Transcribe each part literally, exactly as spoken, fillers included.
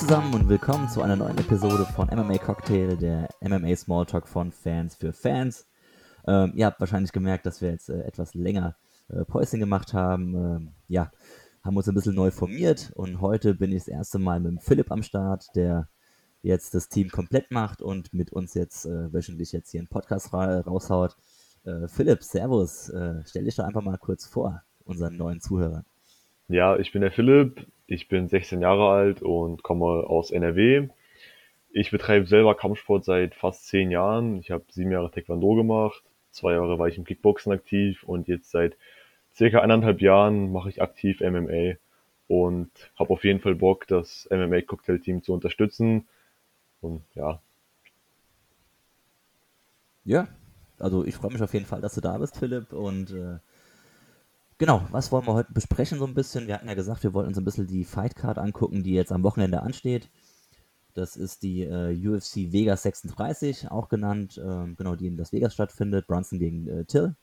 zusammen und willkommen zu einer neuen Episode von M M A Cocktail, der M M A Smalltalk von Fans für Fans. Ähm, ihr habt wahrscheinlich gemerkt, dass wir jetzt äh, etwas länger äh, Päuschen gemacht haben. Ähm, ja, haben uns ein bisschen neu formiert und heute bin ich das erste Mal mit dem Philipp am Start, der jetzt das Team komplett macht und mit uns jetzt äh, wöchentlich jetzt hier einen Podcast ra- raushaut. Äh, Philipp, Servus, äh, stell dich doch einfach mal kurz vor, unseren neuen Zuhörern. Ja, ich bin der Philipp, ich bin sechzehn Jahre alt und komme aus N R W. Ich betreibe selber Kampfsport seit fast zehn Jahren. Ich habe sieben Jahre Taekwondo gemacht, zwei Jahre war ich im Kickboxen aktiv und jetzt seit circa eineinhalb Jahren mache ich aktiv M M A und habe auf jeden Fall Bock, das M M A-Cocktail-Team zu unterstützen. Und ja, Ja, also ich freue mich auf jeden Fall, dass du da bist, Philipp. Und äh, genau, was wollen wir heute besprechen so ein bisschen? Wir hatten ja gesagt, wir wollten uns ein bisschen die Fightcard angucken, die jetzt am Wochenende ansteht. Das ist die äh, U F C Vegas sechsunddreißig, auch genannt, ähm, genau, die in Las Vegas stattfindet. Brunson gegen äh, Till.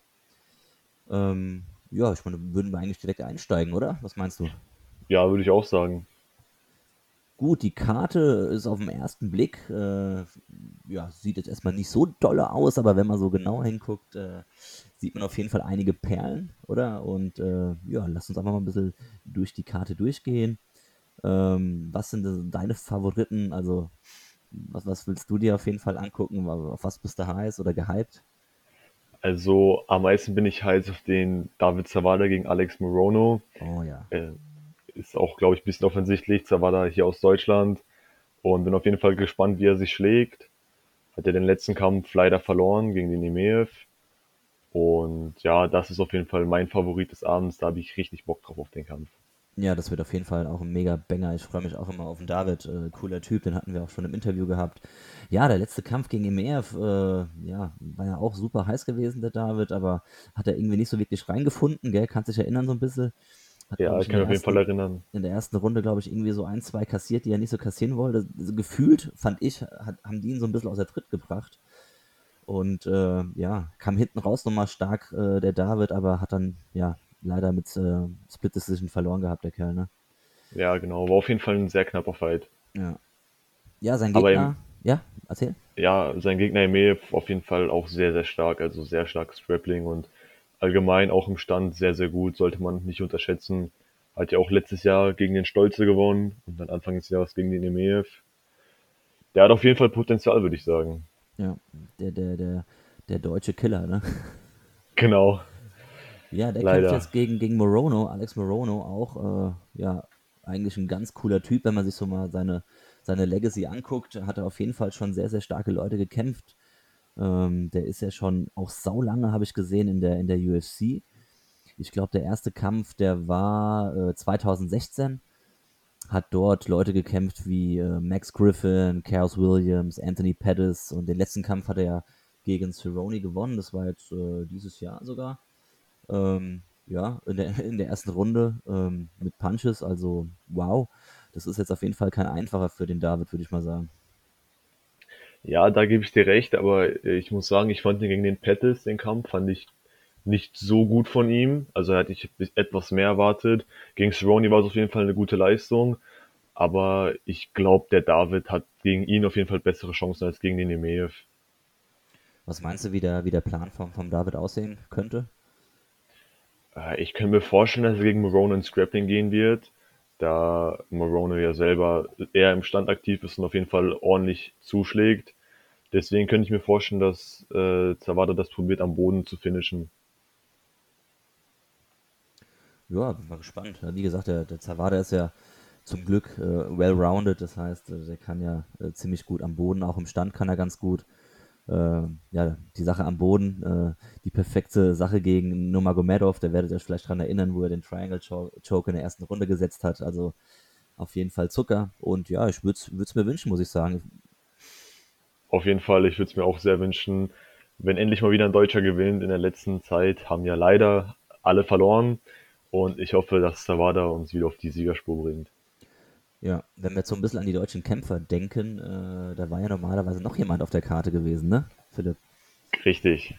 Ähm, ja, ich meine, würden wir eigentlich direkt einsteigen, oder? Was meinst du? ja, würde ich auch sagen. Gut, die Karte ist auf den ersten Blick, äh, ja, sieht jetzt erstmal nicht so dolle aus, aber wenn man so genau hinguckt, äh, sieht man auf jeden Fall einige Perlen, oder? Und äh, ja, lass uns einfach mal ein bisschen durch die Karte durchgehen. Ähm, was sind denn deine Favoriten? Also, was, was willst du dir auf jeden Fall angucken? Auf was bist du heiß oder gehypt? Also am meisten bin ich heiß auf den David Zawada gegen Alex Morono. Oh ja. Äh, Ist auch, glaube ich, ein bisschen offensichtlich. Zawada hier aus Deutschland. Und bin auf jeden Fall gespannt, wie er sich schlägt. Hat er den letzten Kampf leider verloren gegen den Emeev. Und ja, das ist auf jeden Fall mein Favorit des Abends. Da habe ich richtig Bock drauf auf den Kampf. Ja, das wird auf jeden Fall auch ein mega Banger. Ich freue mich auch immer auf den David. Äh, cooler Typ, den hatten wir auch schon im Interview gehabt. Ja, der letzte Kampf gegen Emeev, äh, ja, war ja auch super heiß gewesen, der David, aber hat er irgendwie nicht so wirklich reingefunden, gell? Kannst dich erinnern so ein bisschen. Hat, glaube Ja, ich, ich in kann der mich auf jeden Fall ersten, erinnern. in der ersten Runde, glaube ich, irgendwie so ein, zwei kassiert, die er nicht so kassieren wollte. Also gefühlt, fand ich, hat, haben die ihn so ein bisschen aus der Tritt gebracht. Und äh, ja, kam hinten raus nochmal stark äh, der David, aber hat dann, ja, leider mit äh, Split Decision verloren gehabt, der Kerl, ne? Ja, genau. War auf jeden Fall ein sehr knapper Fight. Ja. Ja, sein Aber im, Gegner, ja, erzähl. ja, sein Gegner Emeev auf jeden Fall auch sehr, sehr stark. Also sehr starkes Grappling und allgemein auch im Stand sehr, sehr gut. Sollte man nicht unterschätzen. Hat ja auch letztes Jahr gegen den Stolze gewonnen und dann Anfang des Jahres gegen den Emeev. Der hat auf jeden Fall Potenzial, würde ich sagen. Ja, der, der, der, der deutsche Killer, ne? Genau, Ja, der kämpft leider. jetzt gegen, gegen Morono, Alex Morono auch, äh, ja, eigentlich ein ganz cooler Typ, wenn man sich so mal seine, seine Legacy anguckt, hat er auf jeden Fall schon sehr, sehr starke Leute gekämpft. Ähm, der ist ja schon auch saulange, habe ich gesehen, in der, in der U F C. Ich glaube, der erste Kampf, der war äh, zwanzig sechzehn, hat dort Leute gekämpft wie äh, Max Griffin, Chaos Williams, Anthony Pettis und den letzten Kampf hat er ja gegen Cerrone gewonnen, das war jetzt äh, dieses Jahr sogar. Ähm, ja, in der, in der ersten Runde ähm, mit Punches, also wow, das ist jetzt auf jeden Fall kein einfacher für den David, würde ich mal sagen. Ja, da gebe ich dir recht, aber äh, ich muss sagen, ich fand den gegen den Pettis, den Kampf, fand ich nicht so gut von ihm. Also hätte ich etwas mehr erwartet. Gegen Cerrone war es auf jeden Fall eine gute Leistung, aber ich glaube, der David hat gegen ihn auf jeden Fall bessere Chancen als gegen den Emeev. Was meinst du, wie der, wie der Plan vom, vom David aussehen könnte? Äh, Ich könnte mir vorstellen, dass er gegen Morone ins Grappling gehen wird, da Morone ja selber eher im Stand aktiv ist und auf jeden Fall ordentlich zuschlägt. Deswegen könnte ich mir vorstellen, dass äh, Zawada das probiert, am Boden zu finishen. Ja, bin mal gespannt. Ja, wie gesagt, der, der Zawada ist ja zum Glück äh, well-rounded, das heißt, äh, der kann ja äh, ziemlich gut am Boden, auch im Stand kann er ganz gut. Äh, ja, die Sache am Boden, äh, die perfekte Sache gegen Nurmagomedov, da werdet ihr euch vielleicht dran erinnern, wo er den Triangle Cho- Choke in der ersten Runde gesetzt hat, also auf jeden Fall Zucker und ja, ich würde es mir wünschen, muss ich sagen. Auf jeden Fall, ich würde es mir auch sehr wünschen, wenn endlich mal wieder ein Deutscher gewinnt. In der letzten Zeit haben ja leider alle verloren und ich hoffe, dass Zawada uns wieder auf die Siegerspur bringt. Ja, wenn wir jetzt so ein bisschen an die deutschen Kämpfer denken, äh, da war ja normalerweise noch jemand auf der Karte gewesen, ne, Philipp? Richtig.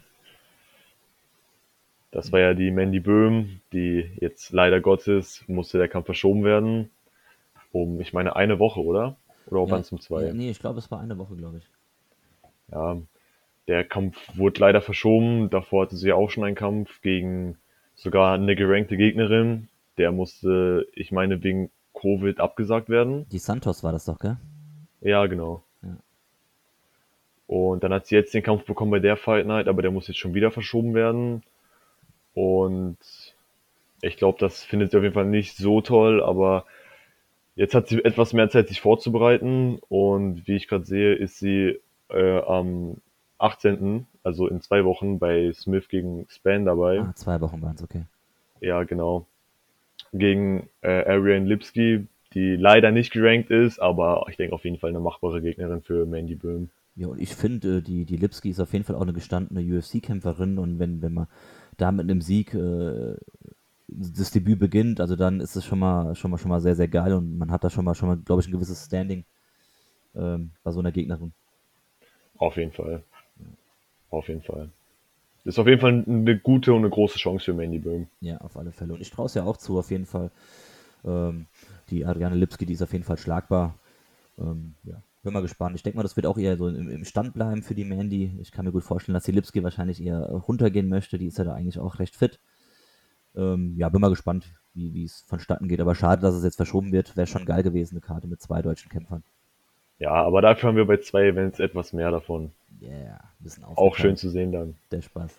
Das war ja die Mandy Böhm, die jetzt leider Gottes musste der Kampf verschoben werden. Um, ich meine, eine Woche, oder? Oder auch Ja, waren es nur ja, zwei? nee, ich glaube, es war eine Woche, glaube ich. Ja, der Kampf wurde leider verschoben. Davor hatte sie ja auch schon einen Kampf gegen sogar eine gerankte Gegnerin. Der musste, ich meine, wegen Covid abgesagt werden. Die Santos war das doch, gell? Ja, genau. Ja. Und dann hat sie jetzt den Kampf bekommen bei der Fight Night, aber der muss jetzt schon wieder verschoben werden. Und ich glaube, das findet sie auf jeden Fall nicht so toll, aber jetzt hat sie etwas mehr Zeit, sich vorzubereiten. Und wie ich gerade sehe, ist sie äh, am achtzehnten, also in zwei Wochen, bei Smith gegen Spann dabei. Ah, zwei Wochen waren es, okay. Ja, genau. Gegen äh, Ariane Lipski, die leider nicht gerankt ist, aber ich denke auf jeden Fall eine machbare Gegnerin für Mandy Böhm. Ja, und ich finde, äh, die, die Lipski ist auf jeden Fall auch eine gestandene U F C-Kämpferin und wenn, wenn man da mit einem Sieg äh, das Debüt beginnt, also dann ist es schon mal, schon mal, schon mal sehr, sehr geil und man hat da schon mal, schon mal, glaube ich, ein gewisses Standing ähm, bei so einer Gegnerin. Auf jeden Fall. Auf jeden Fall. Ist auf jeden Fall eine gute und eine große Chance für Mandy Böhm. Ja, auf alle Fälle. Und ich traue es ja auch zu, auf jeden Fall. Ähm, die Adriane Lipski, die ist auf jeden Fall schlagbar. Ähm, ja, bin mal gespannt. Ich denke mal, das wird auch eher so im, im Stand bleiben für die Mandy. Ich kann mir gut vorstellen, dass die Lipski wahrscheinlich eher äh, runtergehen möchte. Die ist ja da eigentlich auch recht fit. Ähm, ja, bin mal gespannt, wie wie es vonstatten geht. Aber schade, dass es jetzt verschoben wird. Wäre schon geil gewesen, eine Karte mit zwei deutschen Kämpfern. Ja, aber dafür haben wir bei zwei Events etwas mehr davon. Yeah, ein bisschen Auch schön aufgeteilt. zu sehen dann. Der Spaß.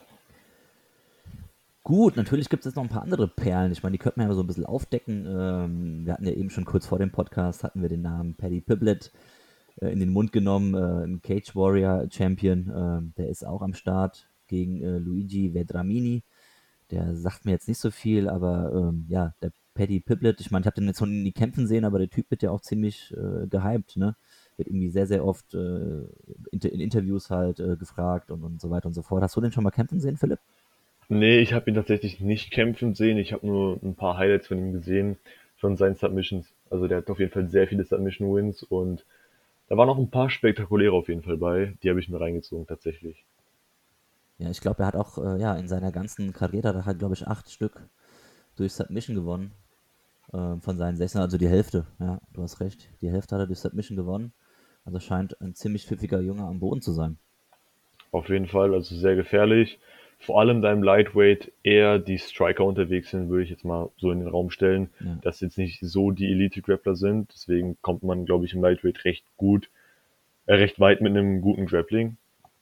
Gut, natürlich gibt es jetzt noch ein paar andere Perlen. Ich meine, die könnte man ja so ein bisschen aufdecken. Ähm, wir hatten ja eben schon kurz vor dem Podcast, hatten wir den Namen Paddy Piblet äh, in den Mund genommen, äh, ein Cage Warrior Champion. Ähm, der ist auch am Start gegen äh, Luigi Vedramini. Der sagt mir jetzt nicht so viel, aber ähm, ja, der Paddy Piblet, ich meine, ich habe den jetzt noch nie kämpfen sehen, aber der Typ wird ja auch ziemlich äh, gehypt, ne? Wird irgendwie sehr, sehr oft äh, inter in Interviews halt äh, gefragt und, und so weiter und so fort. Hast du den schon mal kämpfen sehen, Philipp? Nee, ich habe ihn tatsächlich nicht kämpfen sehen. Ich habe nur ein paar Highlights von ihm gesehen, von seinen Submissions. Also der hat auf jeden Fall sehr viele Submission-Wins und da waren noch ein paar spektakuläre auf jeden Fall bei. Die habe ich mir reingezogen tatsächlich. Ja, ich glaube, er hat auch äh, ja, in seiner ganzen Karriere, da hat, glaube ich, acht Stück durch Submission gewonnen. Äh, von seinen sechzehn, also die Hälfte. Ja, du hast recht. Die Hälfte hat er durch Submission gewonnen. Also scheint ein ziemlich pfiffiger Junge am Boden zu sein. Auf jeden Fall, also sehr gefährlich. Vor allem da im Lightweight eher die Striker unterwegs sind, würde ich jetzt mal so in den Raum stellen, Ja. dass jetzt nicht so die Elite-Grappler sind. Deswegen kommt man, glaube ich, im Lightweight recht gut, äh, recht weit mit einem guten Grappling.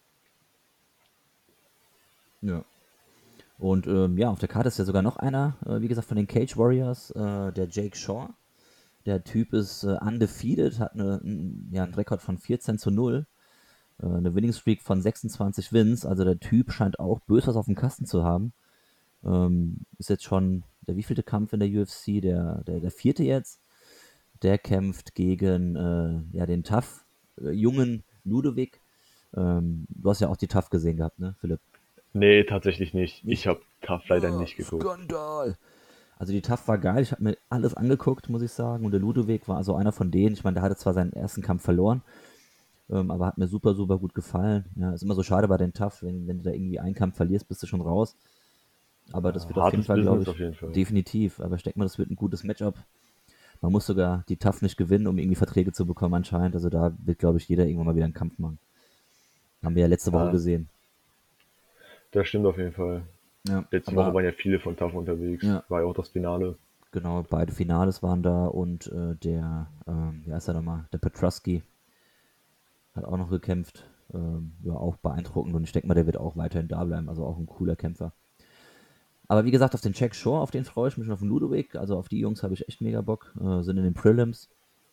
Ja. Und ähm, ja, auf der Karte ist ja sogar noch einer, äh, wie gesagt, von den Cage Warriors, äh, der Jake Shaw. Der Typ ist äh, undefeated, hat eine, n- ja, einen Rekord von vierzehn zu null, äh, eine Winning Streak von sechsundzwanzig Wins. Also der Typ scheint auch bös was auf dem Kasten zu haben. Ähm, ist jetzt schon der wievielte Kampf in der U F C? Der, der, der vierte jetzt. Der kämpft gegen äh, ja, den Tough, äh, jungen Ludovic. Ähm, du hast ja auch die Tough gesehen gehabt, ne, Philipp? Nee, tatsächlich nicht. Ich Nicht? habe Tough leider Oh, nicht geguckt. Skandal! Also die Tough war geil, ich habe mir alles angeguckt, muss ich sagen. Und der Ludovic war also einer von denen. Ich meine, der hatte zwar seinen ersten Kampf verloren, ähm, aber hat mir super, super gut gefallen. Ja, ist immer so schade bei den Tough, wenn, wenn du da irgendwie einen Kampf verlierst, bist du schon raus. Aber das Ja, wird auf jeden hartes Fall, glaube Business auf ich, jeden Fall. definitiv. Aber ich denke mal, das wird ein gutes Matchup. Man muss sogar die Tough nicht gewinnen, um irgendwie Verträge zu bekommen anscheinend. Also da wird, glaube ich, jeder irgendwann mal wieder einen Kampf machen. Haben wir ja letzte Woche Ja, gesehen. das stimmt auf jeden Fall. Ja, Letzte Woche aber waren ja viele von Tough unterwegs. ja, War ja auch das Finale. genau, beide Finales waren da und äh, der, ähm, wie heißt er nochmal, der Petrusky hat auch noch gekämpft. Ähm, ja, auch beeindruckend und ich denke mal, der wird auch weiterhin da bleiben. Also auch ein cooler Kämpfer. Aber wie gesagt, auf den Jack Shore, auf den freue ich mich und auf den Ludovic. Also auf die Jungs habe ich echt mega Bock. Äh, sind in den Prelims.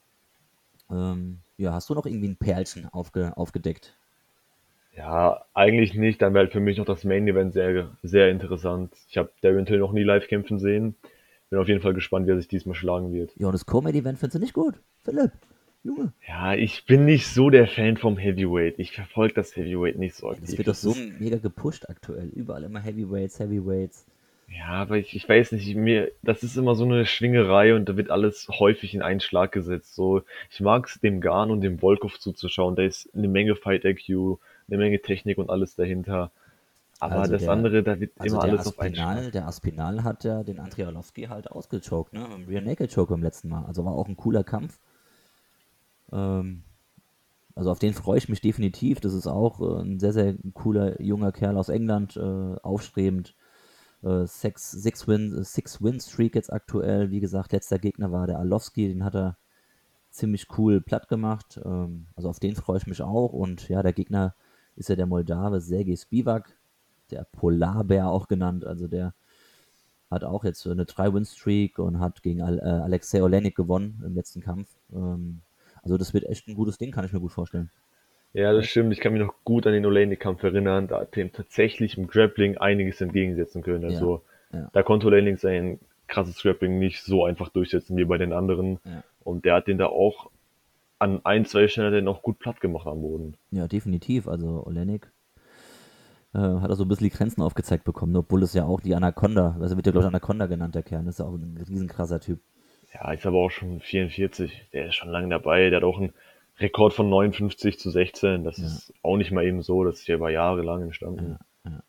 Ähm, ja, hast du noch irgendwie ein Perlchen aufge aufgedeckt? Ja, eigentlich nicht. Dann wäre halt für mich noch das Main Event sehr, sehr interessant. Ich habe Darren Till noch nie live kämpfen sehen. Bin auf jeden Fall gespannt, wie er sich diesmal schlagen wird. Ja, und das Co-Main-Event findest du nicht gut? Philipp, Junge. Ja, ich bin nicht so der Fan vom Heavyweight. Ich verfolge das Heavyweight nicht so Ey, das aktiv. wird doch Das so ist, mega gepusht aktuell. Überall immer Heavyweights, Heavyweights. ja, aber ich, ich weiß nicht, mir, das ist immer so eine Schwingerei und da wird alles häufig in einen Schlag gesetzt. So, ich mag es dem Garn und dem Volkov zuzuschauen. Da ist eine Menge Fight I Q, eine Menge Technik und alles dahinter. Aber Also das der, andere, da wird also immer der alles auf einen Schlag. Aspinal, der Aspinal hat ja den Andrei Arlovski halt ausgechoked, ne? Mit dem Rear Naked Choke beim letzten Mal. Also war auch ein cooler Kampf. Ähm, also auf den freue ich mich definitiv. Das ist auch äh, ein sehr, sehr cooler junger Kerl aus England, äh, aufstrebend. Äh, sechs, six Win, six Win Streak jetzt aktuell. Wie gesagt, letzter Gegner war der Arlovski, den hat er ziemlich cool platt gemacht. Ähm, also auf den freue ich mich auch. Und ja, der Gegner ist ja der Moldawe Sergej Spivak, der Polarbär auch genannt. Also der hat auch jetzt so eine drei Win Streak und hat gegen Al äh, Alexei Olenek gewonnen im letzten Kampf. Ähm, also das wird echt ein gutes Ding, kann ich mir gut vorstellen. Ja, das stimmt. Ich kann mich noch gut an den Oleinik-Kampf erinnern. Da hat dem tatsächlich im Grappling einiges entgegensetzen können. Ja, Also ja, da konnte Oleinik sein krasses Grappling nicht so einfach durchsetzen wie bei den anderen. ja. Und der hat den da auch an ein, zwei Stellen hat er den auch gut platt gemacht am Boden. Ja, definitiv. Also Olenek äh, hat er so ein bisschen die Grenzen aufgezeigt bekommen, obwohl es ja auch die Anaconda, also wird ja glaube ich Anaconda genannt, der Kern, ist ja auch ein riesen krasser Typ. Ja, ist aber auch schon vierundvierzig. Der ist schon lange dabei. Der hat auch einen Rekord von neunundfünfzig zu sechzehn. Das Ja, ist auch nicht mal eben so. Das ist ja über Jahre lang entstanden. ja, ja.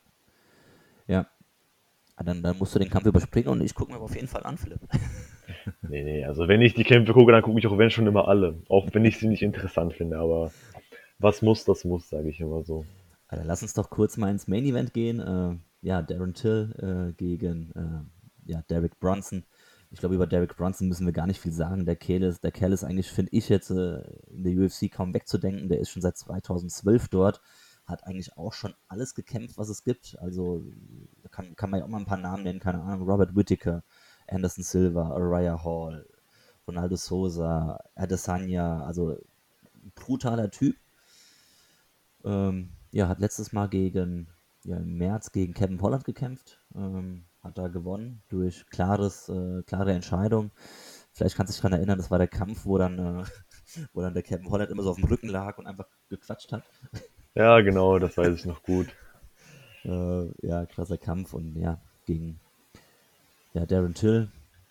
Ja, ah, dann, dann musst du den Kampf überspringen und ich gucke mir aber auf jeden Fall an, Philipp. Nee, nee. Also wenn ich die Kämpfe gucke, dann gucke ich auch wenn schon immer alle. Auch wenn ich sie nicht interessant finde. Aber was muss, das muss, sage ich immer so. Also lass uns doch kurz mal ins Main Event gehen. Äh, ja, Darren Till äh, gegen äh, ja, Derek Brunson. Ich glaube, über Derek Brunson müssen wir gar nicht viel sagen. Der Kerl ist, der Kerl ist eigentlich, finde ich, jetzt äh, in der U F C kaum wegzudenken. Der ist schon seit zweitausendzwölf dort, hat eigentlich auch schon alles gekämpft, was es gibt. Also da kann, kann man ja auch mal ein paar Namen nennen, keine Ahnung. Robert Whittaker, Anderson Silva, Uriah Hall, Ronaldo Souza, Adesanya. Also ein brutaler Typ. Ähm, ja, hat letztes Mal gegen, ja, im März gegen Kevin Holland gekämpft. Ähm, hat da gewonnen durch klares, äh, klare Entscheidung. Vielleicht kannst du dich daran erinnern, das war der Kampf, wo dann, äh, wo dann der Kevin Holland immer so auf dem Rücken lag und einfach gequatscht hat. Ja, genau, das weiß ich noch gut. Äh, ja, krasser Kampf und ja, gegen ja, Darren Till.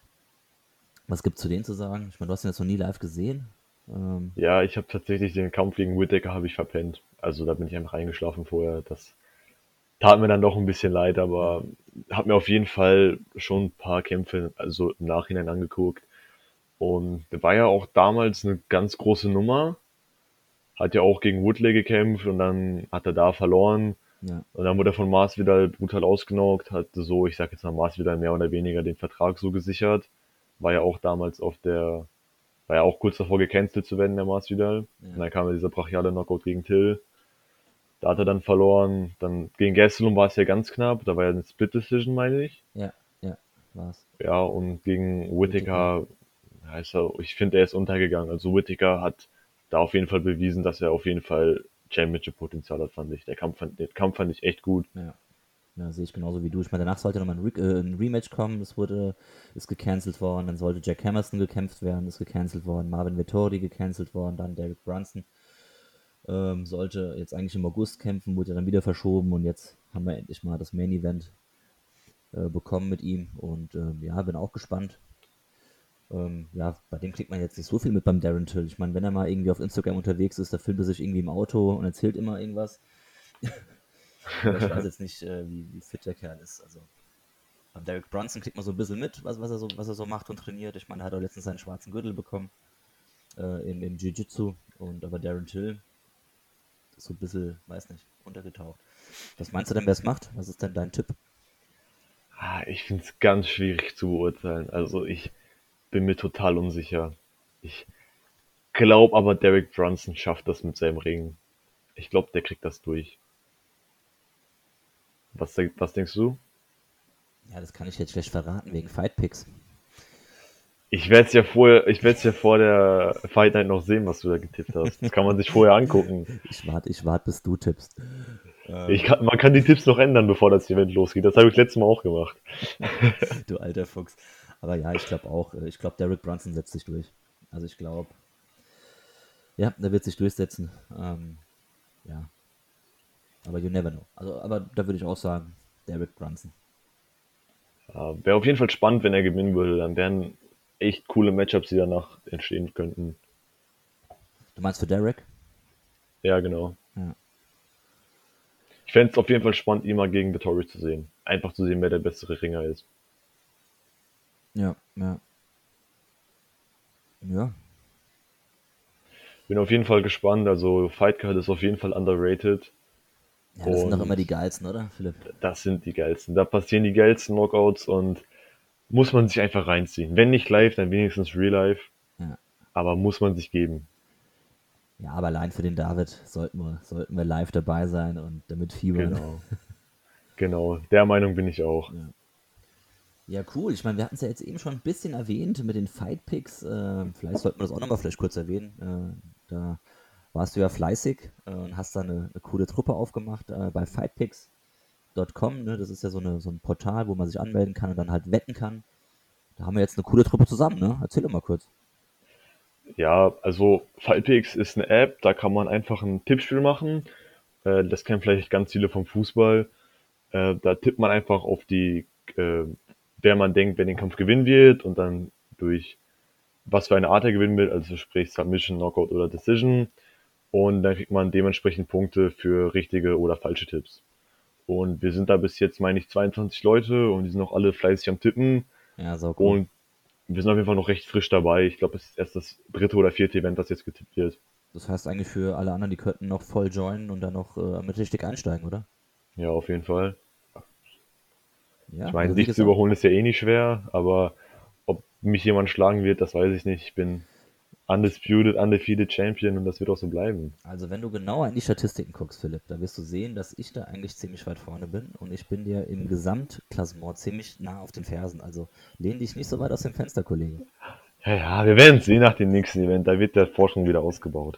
Was gibt's zu denen zu sagen? Ich meine, du hast ihn jetzt noch nie live gesehen. Ähm, Ja, ich habe tatsächlich den Kampf gegen Whittaker habe ich verpennt. Also da bin ich einfach eingeschlafen vorher. Das tat mir dann doch ein bisschen leid, aber ja, habe mir auf jeden Fall schon ein paar Kämpfe also im Nachhinein angeguckt. Und der war ja auch damals eine ganz große Nummer. Hat ja auch gegen Woodley gekämpft und dann hat er da verloren. ja, Und dann wurde er von Masvidal brutal ausgenockt, hat so, ich sag jetzt mal, Masvidal mehr oder weniger den Vertrag so gesichert. War ja auch damals auf der, war ja auch kurz davor gecancelt zu werden, der Masvidal. Und ja, dann kam ja dieser brachiale Knockout gegen Till. Da hat er dann verloren. Dann gegen Gastelum war es ja ganz knapp. Da war ja eine Split Decision, meine ich. ja, ja, war's. Ja, und gegen Whittaker. Whittaker, ja, ist er, ich finde, er ist untergegangen. Also Whittaker hat da auf jeden Fall bewiesen, dass er auf jeden Fall Championship-Potenzial hat, fand ich. Der Kampf fand, den Kampf fand ich echt gut. Ja. Ja, sehe ich genauso wie du. Ich meine, danach sollte nochmal ein, Re äh, ein Rematch kommen. Das wurde, ist gecancelt worden. Dann sollte Jack Hammerson gekämpft werden, ist gecancelt worden. Marvin Vettori gecancelt worden. Dann Derek Brunson ähm, sollte jetzt eigentlich im August kämpfen, wurde dann wieder verschoben. Und jetzt haben wir endlich mal das Main Event äh, bekommen mit ihm. Und ähm, ja, bin auch gespannt. Ähm, ja, bei dem kriegt man jetzt nicht so viel mit beim Darren Till. Ich meine, wenn er mal irgendwie auf Instagram unterwegs ist, da filmt er sich irgendwie im Auto und erzählt immer irgendwas. Aber ich weiß jetzt nicht, äh, wie, wie fit der Kerl ist. Also beim Derek Brunson kriegt man so ein bisschen mit, was, was, er, so, was er so macht und trainiert. Ich meine, er hat auch letztens seinen schwarzen Gürtel bekommen äh, im, im Jiu-Jitsu. Und aber Darren Till ist so ein bisschen, weiß nicht, untergetaucht. Was meinst du denn, wer es macht? Was ist denn dein Tipp? Ah, ich finde es ganz schwierig zu beurteilen. Also ich bin mir total unsicher. Ich glaube aber, Derek Brunson schafft das mit seinem Ring. Ich glaube, der kriegt das durch. Was, denk- was denkst du? Ja, das kann ich jetzt schlecht verraten, wegen Fight Picks. Ich werde es ja vorher, ich werde es ja vor der Fight Night noch sehen, was du da getippt hast. Das kann man sich vorher angucken. Ich warte, ich warte, bis du tippst. Ich Ähm, kann, man kann die Tipps noch ändern, bevor das Event losgeht. Das habe ich letztes Mal auch gemacht. du alter Fuchs. Aber ja, ich glaube auch, äh, ich glaube, Derek Brunson setzt sich durch. Also ich glaube, ja, der wird sich durchsetzen. Ähm, ja, aber you never know. Also, aber da würde ich auch sagen, Derek Brunson. Ja, wäre auf jeden Fall spannend, wenn er gewinnen würde. Dann wären echt coole Matchups, die danach entstehen könnten. Du meinst für Derek? Ja, genau. Ja, Ich fände es auf jeden Fall spannend, ihn mal gegen Vettori zu sehen. Einfach zu sehen, wer der bessere Ringer ist. ja, ja. Ja, Bin auf jeden Fall gespannt. Also Fightcard ist auf jeden Fall underrated. Ja, das sind doch immer Und die geilsten, oder, Philipp? das sind die geilsten. Da passieren die geilsten Knockouts und muss man sich einfach reinziehen. Wenn nicht live, dann wenigstens real life. Ja. Aber muss man sich geben. Ja, aber allein für den David sollten wir, sollten wir live dabei sein und damit fiebern. Genau. Genau. Der Meinung bin ich auch. Ja. Ja, cool. Ich meine, wir hatten es ja jetzt eben schon ein bisschen erwähnt mit den Fight Picks. Äh, vielleicht sollten wir das auch nochmal vielleicht kurz erwähnen. Äh, da warst du ja fleißig äh, und hast da eine, eine coole Truppe aufgemacht äh, bei fightpicks Punkt com. Ne? Das ist ja so, eine, so ein Portal, wo man sich anmelden kann und dann halt wetten kann. Da haben wir jetzt eine coole Truppe zusammen, ne? Erzähl doch mal kurz. Ja, also Fightpicks ist eine App, da kann man einfach ein Tippspiel machen. Äh, das kennen vielleicht ganz viele vom Fußball. Äh, da tippt man einfach auf die, äh, wer man denkt, wer den Kampf gewinnen wird und dann durch was für eine Art er gewinnen will, also sprich Submission, Knockout oder Decision. Und dann kriegt man dementsprechend Punkte für richtige oder falsche Tipps. Und wir sind da bis jetzt, meine ich, zweiundzwanzig Leute und die sind auch alle fleißig am Tippen. Ja, sau cool. Und wir sind auf jeden Fall noch recht frisch dabei. Ich glaube, es ist erst das dritte oder vierte Event, das jetzt getippt wird. Das heißt eigentlich für alle anderen, die könnten noch voll joinen und dann noch äh, mit richtig einsteigen, oder? Ja, auf jeden Fall. Ja, Ich meine, also wie dich zu gesagt, überholen ist ja eh nicht schwer, aber ob mich jemand schlagen wird, das weiß ich nicht. Ich bin undisputed, undefeated Champion und das wird auch so bleiben. also wenn du genauer in die Statistiken guckst, Philipp, da wirst du sehen, dass ich da eigentlich ziemlich weit vorne bin und ich bin dir im Gesamtklassement ziemlich nah auf den Fersen. Also lehn dich nicht so weit aus dem Fenster, Kollege. Ja, ja, wir werden sehen nach dem nächsten Event. Da wird der Forschung wieder ausgebaut.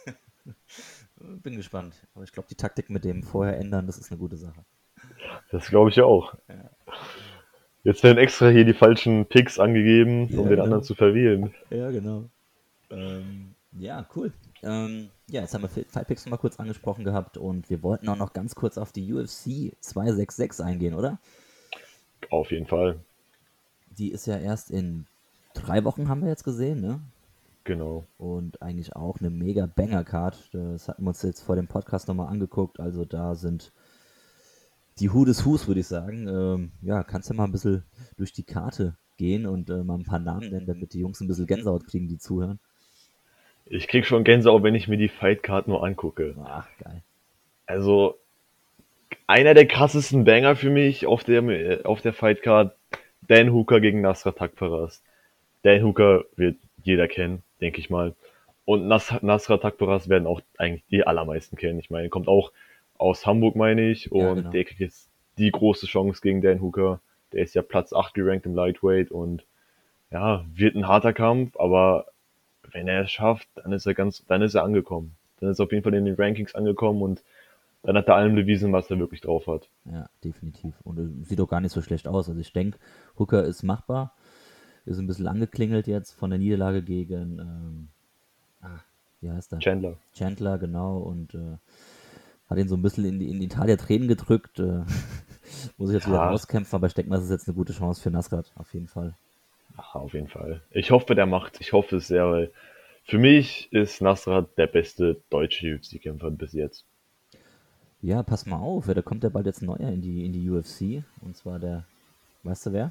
Bin gespannt. Aber ich glaube, die Taktik mit dem vorher ändern, das ist eine gute Sache. Das glaube ich auch. Ja, Jetzt werden extra hier die falschen Picks angegeben, um ja den genau. anderen zu verwirren. Ja, genau. Ähm, ja, cool. Ähm, ja, jetzt haben wir Fight Picks mal kurz angesprochen gehabt und wir wollten auch noch ganz kurz auf die U F C zweihundertsechsundsechzig eingehen, oder? Auf jeden Fall. Die ist ja erst in drei Wochen, haben wir jetzt gesehen, ne? Genau. Und eigentlich auch eine mega Banger-Card. Das hatten wir uns jetzt vor dem Podcast nochmal angeguckt. Also da sind die Who des Who's, würde ich sagen. Ähm, ja, kannst ja mal ein bisschen durch die Karte gehen und äh, mal ein paar Namen nennen, damit die Jungs ein bisschen Gänsehaut kriegen, die zuhören. Ich krieg schon Gänsehaut, wenn ich mir die Fightcard nur angucke. Ach, geil. Also, einer der krassesten Banger für mich auf der, äh, auf der Fightcard, Dan Hooker gegen Nasrat Takparas. Dan Hooker wird jeder kennen, denke ich mal. Und Nas Nasrat Takparas werden auch eigentlich die allermeisten kennen. Ich meine, kommt auch aus Hamburg, meine ich. Ja, Und genau. der kriegt jetzt die große Chance gegen Dan Hooker. Der ist ja Platz acht gerankt im Lightweight und ja, wird ein harter Kampf, aber wenn er es schafft, dann ist er ganz, dann ist er angekommen. Dann ist er auf jeden Fall in den Rankings angekommen und dann hat er allen bewiesen, was er wirklich drauf hat. Ja, definitiv. Und äh, sieht auch gar nicht so schlecht aus. Also ich denke, Hooker ist machbar. Ist ein bisschen angeklingelt jetzt von der Niederlage gegen, ähm, ah, wie heißt er? Chandler. Chandler, genau. Und äh, hat ihn so ein bisschen in die, in die Italien Tränen gedrückt. Äh, muss ich jetzt wieder Ja, rauskämpfen, aber ich denke mal, das ist jetzt eine gute Chance für Nasrat, auf jeden Fall. auf jeden Fall. Ich hoffe, der macht, ich hoffe es sehr, weil für mich ist Nasrat der beste deutsche U F C-Kämpfer bis jetzt. Ja, pass mal auf, da kommt ja bald jetzt ein neuer in die, in die U F C. Und zwar der, weißt du wer?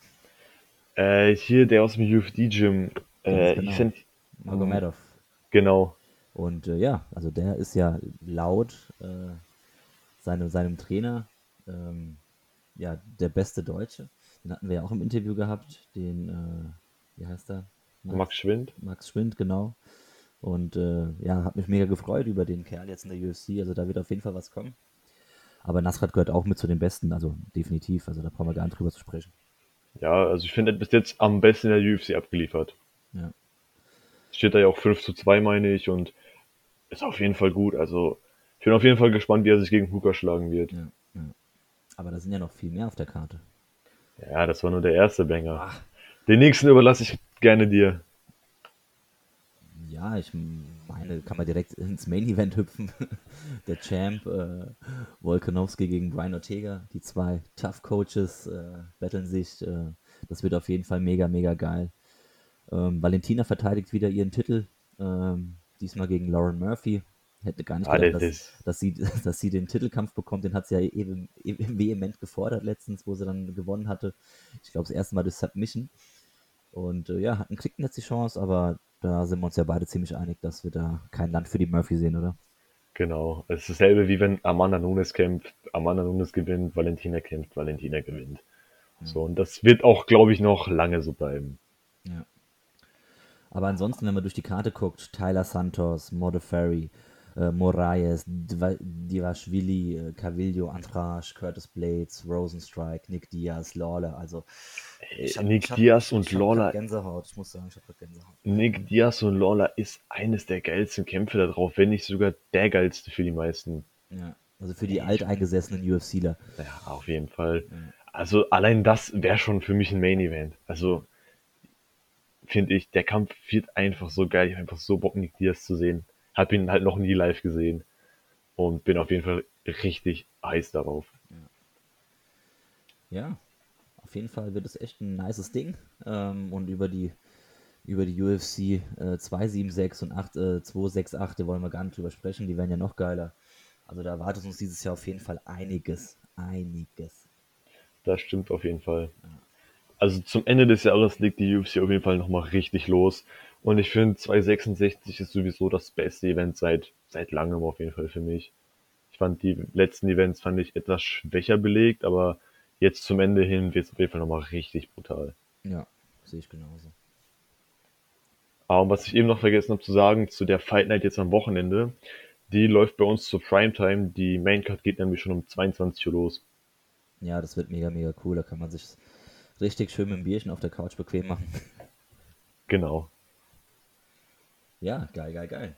Äh, hier der aus dem U F D-Gym, Ganz äh, genau. ich find, Magomedov. genau, Und äh, ja, also der ist ja laut äh, seinem, seinem Trainer ähm, ja der beste Deutsche. Den hatten wir ja auch im Interview gehabt, den, äh, wie heißt er? Max Schwind. Max Schwind, genau. Und äh, ja, hat mich mega gefreut über den Kerl jetzt in der U F C. Also da wird auf jeden Fall was kommen. Aber Nasrat gehört auch mit zu den Besten, also definitiv. Also da brauchen wir gar nicht drüber zu sprechen. Ja, also ich finde, er hat bis jetzt am besten in der U F C abgeliefert. Ja. Steht da ja auch fünf zu zwei, meine ich, und ist auf jeden Fall gut. Also ich bin auf jeden Fall gespannt, wie er sich gegen Hooker schlagen wird. Ja, ja. Aber da sind ja noch viel mehr auf der Karte. Ja, das war nur der erste Banger. Den nächsten überlasse ich gerne dir. Ja, ich meine, kann man direkt ins Main Event hüpfen. Der Champ äh, Volkanovski gegen Brian Ortega. Die zwei Tough Coaches äh, battlen sich. Äh, das wird auf jeden Fall mega, mega geil. Ähm, Valentina verteidigt wieder ihren Titel. Ähm, diesmal gegen Lauren Murphy. Hätte gar nicht Ah, gedacht, das dass, ist, dass, sie, dass sie den Titelkampf bekommt. Den hat sie ja eben, eben vehement gefordert letztens, wo sie dann gewonnen hatte. Ich glaube, das erste Mal durch Submission. Und äh, ja, hatten kriegten jetzt die Chance, aber da sind wir uns ja beide ziemlich einig, dass wir da kein Land für die Murphy sehen, oder? Genau. Es ist dasselbe wie wenn Amanda Nunes kämpft, Amanda Nunes gewinnt, Valentina kämpft, Valentina gewinnt. Ja. So, und das wird auch, glaube ich, noch lange so bleiben. Ja. Aber ansonsten, wenn man durch die Karte guckt, Tyler Santos, Modafferi, äh, Moraes, Dva- Divashvili, äh, Cavillo, Andrade, Curtis Blades, Rosenstrike, Nick Diaz, Lawler, also ich Äh, habe Nick ich hab, Diaz und ich hab grad Lawler, Gänsehaut, ich muss sagen, ich habe gerade Gänsehaut. Nick Diaz und Lawler ist eines der geilsten Kämpfe da drauf, wenn nicht sogar der geilste für die meisten. Ja, also für die Ich, alteingesessenen UFCler. ja, auf jeden Fall. Ja, Also allein das wäre schon für mich ein Main Event. Also finde ich, der Kampf wird einfach so geil. Ich habe einfach so Bock, Nick Diaz zu sehen. Hab ihn halt noch nie live gesehen und bin auf jeden Fall richtig heiß darauf. ja, auf jeden Fall wird es echt ein nices Ding. Ähm, und über die über die U F C äh, zweihundertsechsundsiebzig und acht, äh, zweihunderachtundsechzig, da wollen wir gar nicht drüber sprechen, die werden ja noch geiler. Also da erwartet uns dieses Jahr auf jeden Fall einiges, einiges. Das stimmt auf jeden Fall. Also zum Ende des Jahres legt die U F C auf jeden Fall nochmal richtig los. Und ich finde, zweihundertsechsundsechzig ist sowieso das beste Event seit, seit langem auf jeden Fall für mich. Ich fand die letzten Events fand ich etwas schwächer belegt, aber jetzt zum Ende hin wird es auf jeden Fall nochmal richtig brutal. Ja, sehe ich genauso. Aber was ich eben noch vergessen habe zu sagen, zu der Fight Night jetzt am Wochenende, die läuft bei uns zur Primetime. Die Maincard geht nämlich schon um zweiundzwanzig Uhr los. Ja, das wird mega, mega cool. Da kann man sich richtig schön mit dem Bierchen auf der Couch bequem machen. Genau. Ja, geil, geil, geil.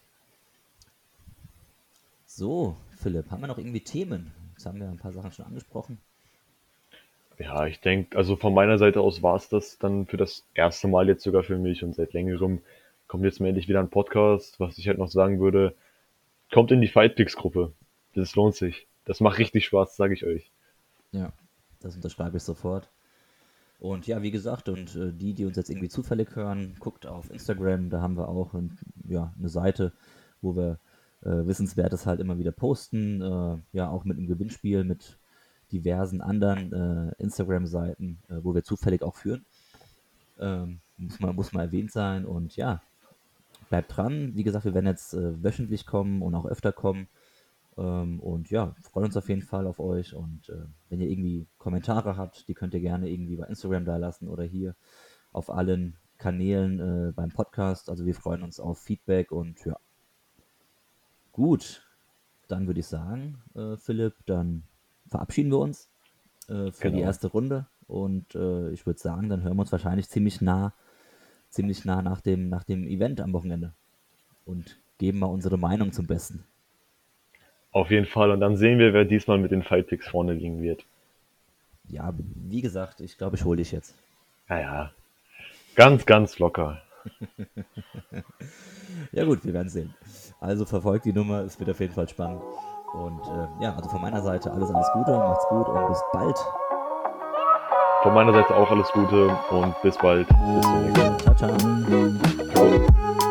So, Philipp, haben wir noch irgendwie Themen? Jetzt haben wir ein paar Sachen schon angesprochen. Ja, ich denke, also von meiner Seite aus war es das dann für das erste Mal jetzt sogar für mich und seit längerem kommt jetzt mal endlich wieder ein Podcast. Was ich halt noch sagen würde, kommt in die Fightpicks-Gruppe. Das lohnt sich. Das macht richtig Spaß, sage ich euch. Ja, das unterschreibe ich sofort. Und ja, wie gesagt, und äh, die, die uns jetzt irgendwie zufällig hören, guckt auf Instagram, da haben wir auch ein, ja, eine Seite, wo wir äh, Wissenswertes halt immer wieder posten, äh, ja, auch mit einem Gewinnspiel, mit diversen anderen äh, Instagram-Seiten, äh, wo wir zufällig auch führen. Ähm, muss mal, muss mal erwähnt sein und ja, bleibt dran. Wie gesagt, wir werden jetzt äh, wöchentlich kommen und auch öfter kommen. Ähm, und ja, freuen uns auf jeden Fall auf euch. Und äh, wenn ihr irgendwie Kommentare habt, die könnt ihr gerne irgendwie bei Instagram da lassen oder hier auf allen Kanälen äh, beim Podcast. Also wir freuen uns auf Feedback und ja, gut. Dann würde ich sagen, äh, Philipp, dann verabschieden wir uns äh, für die Genau. erste Runde. Und äh, ich würde sagen, dann hören wir uns wahrscheinlich ziemlich nah, ziemlich nah nach dem, nach dem Event am Wochenende und geben mal unsere Meinung zum Besten. Auf jeden Fall. Und dann sehen wir, wer diesmal mit den Fightpicks vorne liegen wird. Ja, wie gesagt, ich glaube, ich hole dich jetzt. Naja, ganz, ganz locker. Ja gut, wir werden sehen. Also verfolgt die Nummer, es wird auf jeden Fall spannend. Und äh, ja, also von meiner Seite alles, alles Gute, macht's gut und bis bald. Von meiner Seite auch alles Gute und bis bald. Bis zum nächsten Mal. Ciao, ciao. Ciao.